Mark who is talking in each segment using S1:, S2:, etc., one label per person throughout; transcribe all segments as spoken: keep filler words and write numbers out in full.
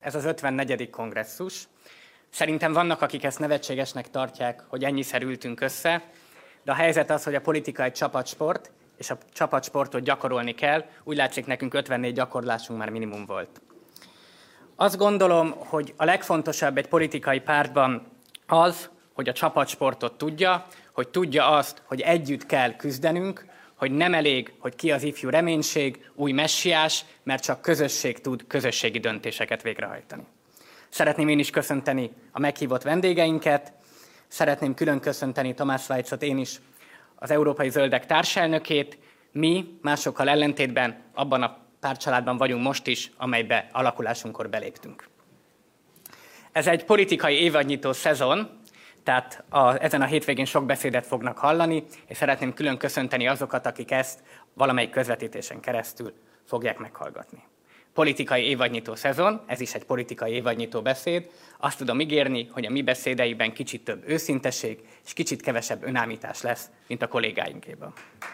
S1: ez az ötvennegyedik kongresszus. Szerintem vannak, akik ezt nevetségesnek tartják, hogy ennyiszer ültünk össze, de a helyzet az, hogy a politika egy csapatsport, és a csapatsportot gyakorolni kell. Úgy látszik, nekünk ötvennégy gyakorlásunk már minimum volt. Azt gondolom, hogy a legfontosabb egy politikai pártban az, hogy a csapatsportot tudja, hogy tudja azt, hogy együtt kell küzdenünk, hogy nem elég, hogy ki az ifjú reménység, új messiás, mert csak közösség tud közösségi döntéseket végrehajtani. Szeretném én is köszönteni a meghívott vendégeinket, szeretném külön köszönteni Tamás Vajcot én is, az Európai Zöldek társelnökét. Mi másokkal ellentétben abban a pártcsaládban vagyunk most is, amelybe alakulásunkkor beléptünk. Ez egy politikai évadnyitó szezon, tehát a, ezen a hétvégén sok beszédet fognak hallani, és szeretném külön köszönteni azokat, akik ezt valamelyik közvetítésen keresztül fogják meghallgatni. Politikai évadnyitó szezon, ez is egy politikai évadnyitó beszéd. Azt tudom ígérni, hogy a mi beszédeiben kicsit több őszinteség és kicsit kevesebb önállítás lesz, mint a kollégáinkében.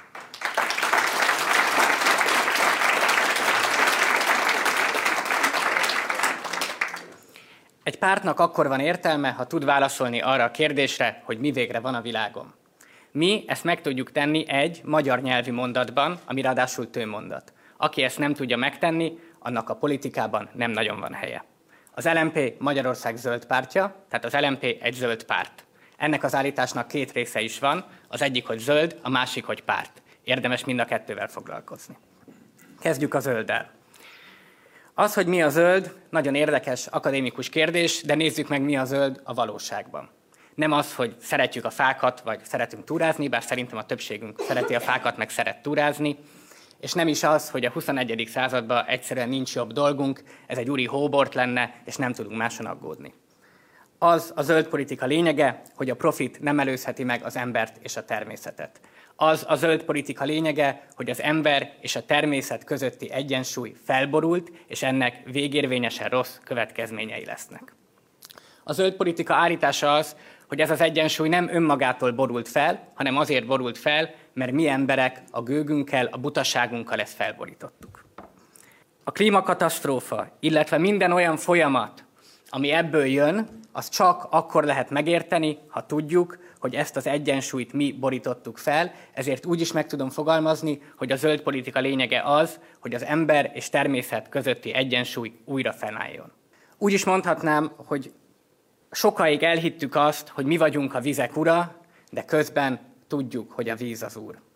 S1: Egy pártnak akkor van értelme, ha tud válaszolni arra a kérdésre, hogy mi végre van a világon. Mi ezt meg tudjuk tenni egy magyar nyelvű mondatban, ami ráadásul tőmondat. Aki ezt nem tudja megtenni, annak a politikában nem nagyon van helye. Az el em pé Magyarország zöld pártja, tehát az el em pé egy zöld párt. Ennek az állításnak két része is van, az egyik, hogy zöld, a másik, hogy párt. Érdemes mind a kettővel foglalkozni. Kezdjük a zölddel. Az, hogy mi a zöld, nagyon érdekes akadémikus kérdés, de nézzük meg, mi a zöld a valóságban. Nem az, hogy szeretjük a fákat, vagy szeretünk túrázni, bár szerintem a többségünk szereti a fákat, meg szeret túrázni, és nem is az, hogy a huszonegyedik században egyszerűen nincs jobb dolgunk, ez egy úri hóbort lenne, és nem tudunk máson aggódni. Az a zöld politika lényege, hogy a profit nem előzheti meg az embert és a természetet. Az a zöld politika lényege, hogy az ember és a természet közötti egyensúly felborult, és ennek végérvényesen rossz következményei lesznek. A zöld politika állítása az, hogy ez az egyensúly nem önmagától borult fel, hanem azért borult fel, mert mi emberek a gőgünkkel, a butaságunkkal ezt felborítottuk. A klímakatasztrófa, illetve minden olyan folyamat, ami ebből jön, az csak akkor lehet megérteni, ha tudjuk, hogy ezt az egyensúlyt mi borítottuk fel, ezért úgy is meg tudom fogalmazni, hogy a zöld politika lényege az, hogy az ember és természet közötti egyensúly újra fennálljon. Úgy is mondhatnám, hogy sokáig elhittük azt, hogy mi vagyunk a vizek ura, de közben tudjuk, hogy a víz az úr.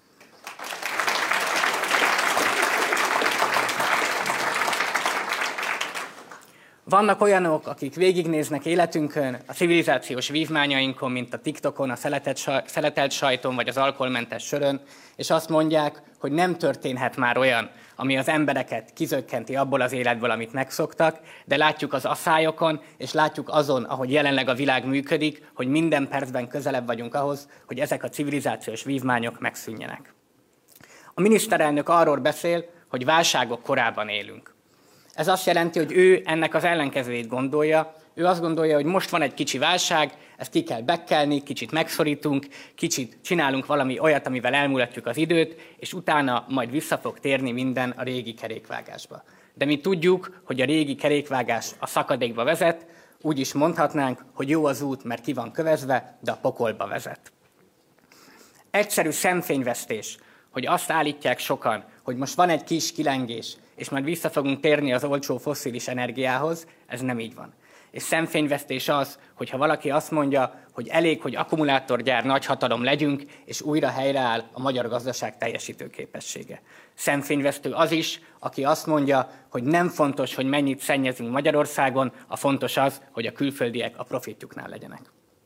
S1: Vannak olyanok, akik végignéznek életünkön, a civilizációs vívmányainkon, mint a TikTokon, a szeletelt sajton vagy az alkoholmentes sörön, és azt mondják, hogy nem történhet már olyan, ami az embereket kizökkenti abból az életből, amit megszoktak, de látjuk az asszályokon, és látjuk azon, ahogy jelenleg a világ működik, hogy minden percben közelebb vagyunk ahhoz, hogy ezek a civilizációs vívmányok megszűnjenek. A miniszterelnök arról beszél, hogy válságok korában élünk. Ez azt jelenti, hogy ő ennek az ellenkezőjét gondolja. Ő azt gondolja, hogy most van egy kicsi válság, ezt ki kell bekkelni, kicsit megszorítunk, kicsit csinálunk valami olyat, amivel elmulatjuk az időt, és utána majd vissza fog térni minden a régi kerékvágásba. De mi tudjuk, hogy a régi kerékvágás a szakadékba vezet, úgy is mondhatnánk, hogy jó az út, mert ki van kövezve, de a pokolba vezet. Egyszerű szemfényvesztés, hogy azt állítják sokan, hogy most van egy kis kilengés, és majd vissza fogunk térni az olcsó fosszilis energiához, ez nem így van. És szemfényvesztés az, hogyha valaki azt mondja, hogy elég, hogy akkumulátorgyár nagyhatalom legyünk, és újra helyreáll a magyar gazdaság teljesítőképessége. Szemfényvesztő az is, aki azt mondja, hogy nem fontos, hogy mennyit szennyezünk Magyarországon, a fontos az, hogy a külföldiek a profitjuknál legyenek.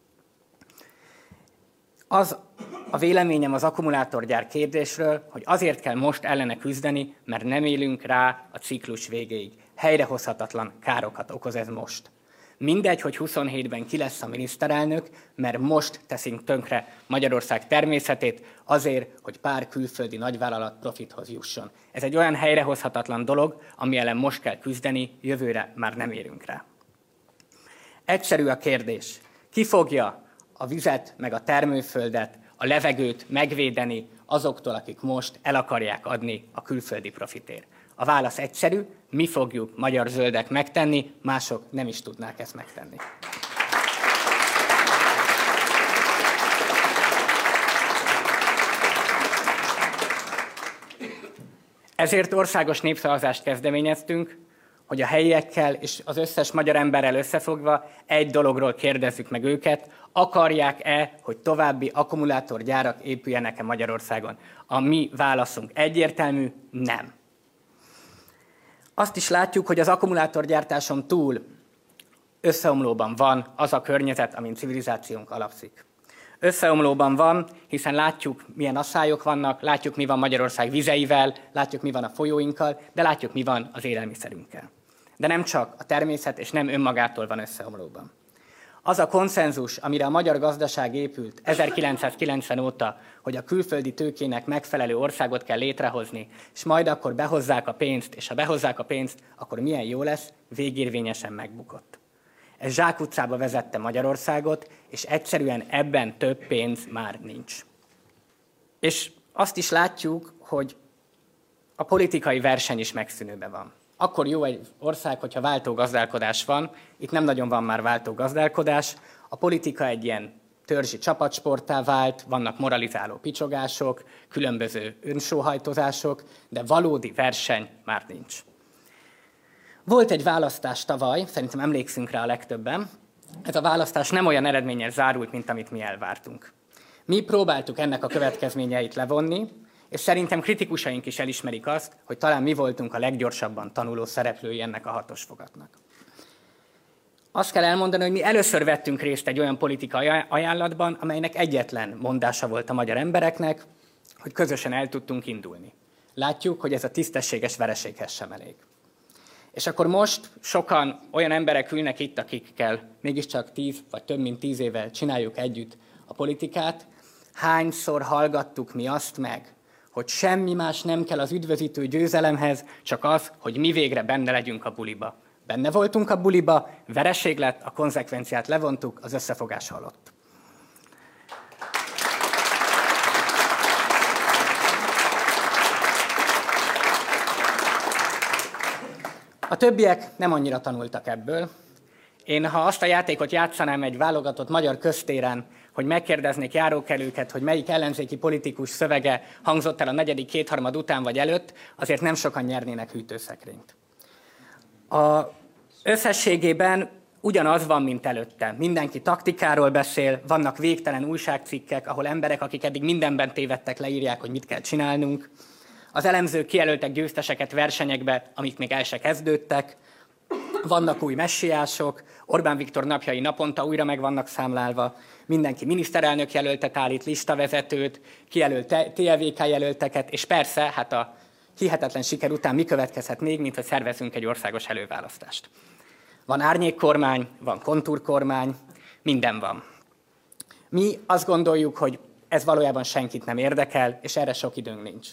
S1: Az a véleményem az akkumulátorgyár kérdésről, hogy azért kell most ellene küzdeni, mert nem élünk rá a ciklus végéig. Helyrehozhatatlan károkat okoz ez most. Mindegy, hogy huszonhétben ki lesz a miniszterelnök, mert most teszünk tönkre Magyarország természetét azért, hogy pár külföldi nagyvállalat profithoz jusson. Ez egy olyan helyrehozhatatlan dolog, ami ellen most kell küzdeni, jövőre már nem érünk rá. Egyszerű a kérdés. Ki fogja a vizet, meg a termőföldet, a levegőt megvédeni azoktól, akik most el akarják adni a külföldi profitért? A válasz egyszerű, mi fogjuk, magyar zöldek megtenni, mások nem is tudnák ezt megtenni. Ezért országos népszavazást kezdeményeztünk, hogy a helyiekkel és az összes magyar emberrel összefogva egy dologról kérdezzük meg őket, akarják-e, hogy további akkumulátorgyárak épüljenek-e Magyarországon. A mi válaszunk egyértelmű, nem. Azt is látjuk, hogy az akkumulátorgyártáson túl összeomlóban van az a környezet, amin civilizációnk alapszik. Összeomlóban van, hiszen látjuk, milyen asszályok vannak, látjuk, mi van Magyarország vizeivel, látjuk, mi van a folyóinkkal, de látjuk, mi van az élelmiszerünkkel. De nem csak a természet, és nem önmagától van összeomlóban. Az a konszenzus, amire a magyar gazdaság épült ezerkilencszázkilencven óta, hogy a külföldi tőkének megfelelő országot kell létrehozni, és majd akkor behozzák a pénzt, és ha behozzák a pénzt, akkor milyen jó lesz, végérvényesen megbukott. Ez zsákutcába vezette Magyarországot, és egyszerűen ebben több pénz már nincs. És azt is látjuk, hogy a politikai verseny is megszűnőben van. Akkor jó egy ország, hogyha váltógazdálkodás van, itt nem nagyon van már váltógazdálkodás, a politika egy ilyen törzsi csapatsporttá vált, vannak moralizáló picsogások, különböző önsóhajtozások, de valódi verseny már nincs. Volt egy választás tavaly, szerintem emlékszünk rá a legtöbben. Ez a választás nem olyan eredménnyel zárult, mint amit mi elvártunk. Mi próbáltuk ennek a következményeit levonni, és szerintem kritikusaink is elismerik azt, hogy talán mi voltunk a leggyorsabban tanuló szereplői ennek a hatos fogatnak. Azt kell elmondani, hogy mi először vettünk részt egy olyan politikai ajánlatban, amelynek egyetlen mondása volt a magyar embereknek, hogy közösen el tudtunk indulni. Látjuk, hogy ez a tisztességes vereséghez sem elég. És akkor most sokan olyan emberek ülnek itt, akikkel mégiscsak tíz vagy több mint tíz éve csináljuk együtt a politikát. Hányszor hallgattuk mi azt meg, hogy semmi más nem kell az üdvözítő győzelemhez, csak az, hogy mi végre benne legyünk a buliba. Benne voltunk a buliba, vereség lett, a konzekvenciát levontuk, az összefogás halott. A többiek nem annyira tanultak ebből. Én, ha azt a játékot játszanám egy válogatott magyar köztéren, hogy megkérdeznék járókelőket, hogy melyik ellenzéki politikus szövege hangzott el a negyedik kétharmad után vagy előtt, azért nem sokan nyernének hűtőszekrényt. A összességében ugyanaz van, mint előtte. Mindenki taktikáról beszél, vannak végtelen újságcikkek, ahol emberek, akik eddig mindenben tévedtek, leírják, hogy mit kell csinálnunk. Az elemzők kijelöltek győzteseket versenyekbe, amik még el se kezdődtek. Vannak új messiások, Orbán Viktor napjai naponta újra meg vannak számlálva. Mindenki miniszterelnök jelöltet állít, listavezetőt, kijelölt té el vé ká jelölteket, és persze, hát a hihetetlen siker után mi következhet még, mint hogy szervezünk egy országos előválasztást. Van árnyékkormány, van kontúrkormány, minden van. Mi azt gondoljuk, hogy ez valójában senkit nem érdekel, és erre sok időnk nincs.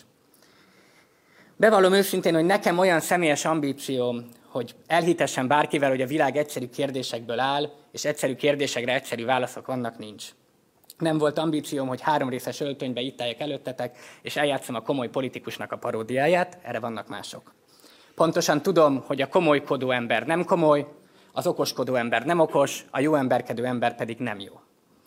S1: Bevallom őszintén, hogy nekem olyan személyes ambícióm, hogy elhitessen bárkivel, hogy a világ egyszerű kérdésekből áll, és egyszerű kérdésekre egyszerű válaszok vannak, nincs. Nem volt ambícióm, hogy három részes öltönybe itt álljak előttetek, és eljátszom a komoly politikusnak a paródiáját, erre vannak mások. Pontosan tudom, hogy a komolykodó ember nem komoly, az okoskodó ember nem okos, a jó emberkedő ember pedig nem jó.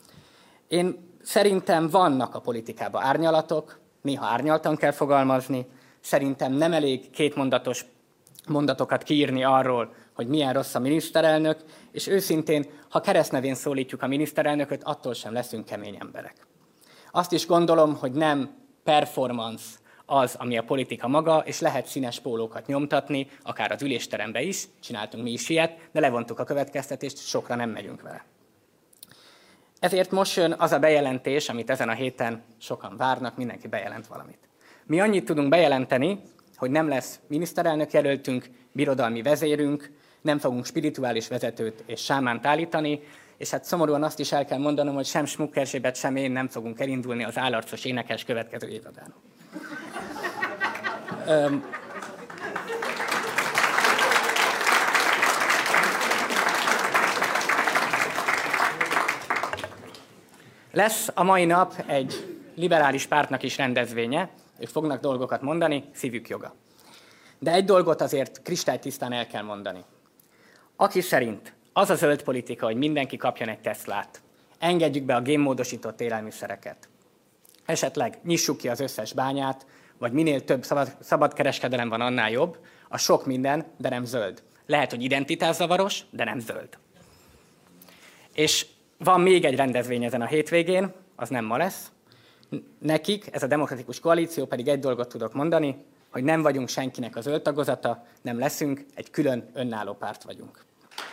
S1: Én szerintem vannak a politikában árnyalatok, néha árnyaltan kell fogalmazni, szerintem nem elég kétmondatos mondatokat kiírni arról, hogy milyen rossz a miniszterelnök, és őszintén, ha keresztnevén szólítjuk a miniszterelnököt, attól sem leszünk kemény emberek. Azt is gondolom, hogy nem performance az, ami a politika maga, és lehet színes pólókat nyomtatni, akár az ülésterembe is, csináltunk mi is ilyet, de levontuk a következtetést, sokra nem megyünk vele. Ezért most jön az a bejelentés, amit ezen a héten sokan várnak, mindenki bejelent valamit. Mi annyit tudunk bejelenteni, hogy nem lesz miniszterelnök jelöltünk, birodalmi vezérünk, nem fogunk spirituális vezetőt és sámánt állítani, és hát szomorúan azt is el kell mondanom, hogy sem Smuk Erzsébet, sem én nem fogunk elindulni az állarcos énekes következő évadán. Öm, Lesz a mai nap egy liberális pártnak is rendezvénye, ők fognak dolgokat mondani, szívük joga. De egy dolgot azért kristálytisztán el kell mondani. Aki szerint az a zöld politika, hogy mindenki kapjon egy Teslát, engedjük be a génmódosított élelmiszereket, esetleg nyissuk ki az összes bányát, vagy minél több szabad, szabad kereskedelem van, annál jobb, a sok minden, de nem zöld. Lehet, hogy identitászavaros, de nem zöld. És van még egy rendezvény ezen a hétvégén, az nem ma lesz. Nekik, ez a demokratikus koalíció pedig egy dolgot tudok mondani, hogy nem vagyunk senkinek a zöld tagozata, nem leszünk, egy külön önálló párt vagyunk.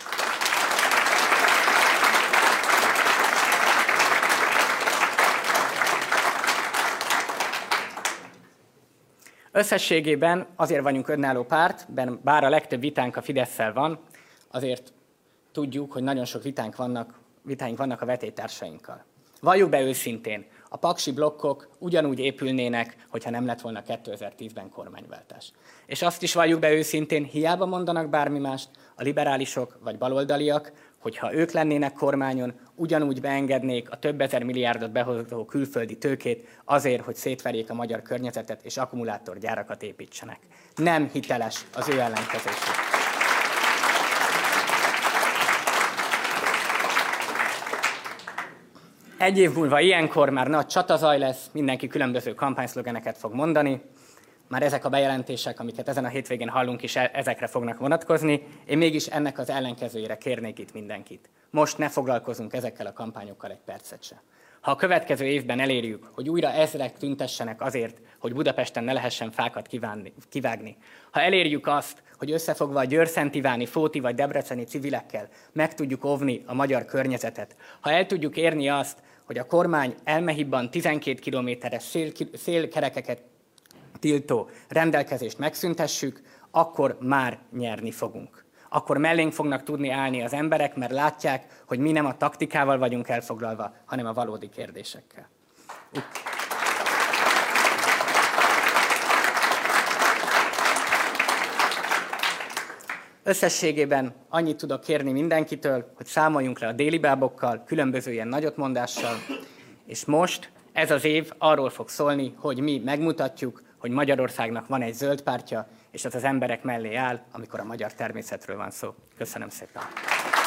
S1: Összességében azért vagyunk önálló párt, bár a legtöbb vitánk a Fidesszel van, azért tudjuk, hogy nagyon sok vitánk vannak, vitáink vannak a vetélytársainkkal. Valljuk be őszintén, a paksi blokkok ugyanúgy épülnének, hogyha nem lett volna kétezer-tízben kormányváltás. És azt is valljuk be őszintén, hiába mondanak bármi mást, a liberálisok vagy baloldaliak, hogyha ők lennének kormányon, ugyanúgy beengednék a több ezer milliárdot behozó külföldi tőkét azért, hogy szétverjék a magyar környezetet és akkumulátorgyárakat építsenek. Nem hiteles az ő ellenkezésük. Egy év múlva ilyenkor már nagy csatazaj lesz, mindenki különböző kampányszlogeneket fog mondani. Már ezek a bejelentések, amiket ezen a hétvégén hallunk is, ezekre fognak vonatkozni. Én mégis ennek az ellenkezőjére kérnék itt mindenkit. Most ne foglalkozunk ezekkel a kampányokkal egy percet se. Ha a következő évben elérjük, hogy újra ezrek tüntessenek azért, hogy Budapesten ne lehessen fákat kívánni, kivágni, ha elérjük azt, hogy összefogva a győrszentiváni, fóti vagy debreceni civilekkel meg tudjuk óvni a magyar környezetet, ha el tudjuk érni azt, hogy a kormány elmehibban tizenkét kilométeres szél, szélkerekeket tiltó rendelkezést megszüntessük, akkor már nyerni fogunk. Akkor mellénk fognak tudni állni az emberek, mert látják, hogy mi nem a taktikával vagyunk elfoglalva, hanem a valódi kérdésekkel. Összességében annyit tudok kérni mindenkitől, hogy számoljunk le a déli bábokkal, különböző ilyen nagyotmondással, és most ez az év arról fog szólni, hogy mi megmutatjuk, hogy Magyarországnak van egy zöld pártja, és az az emberek mellé áll, amikor a magyar természetről van szó. Köszönöm szépen!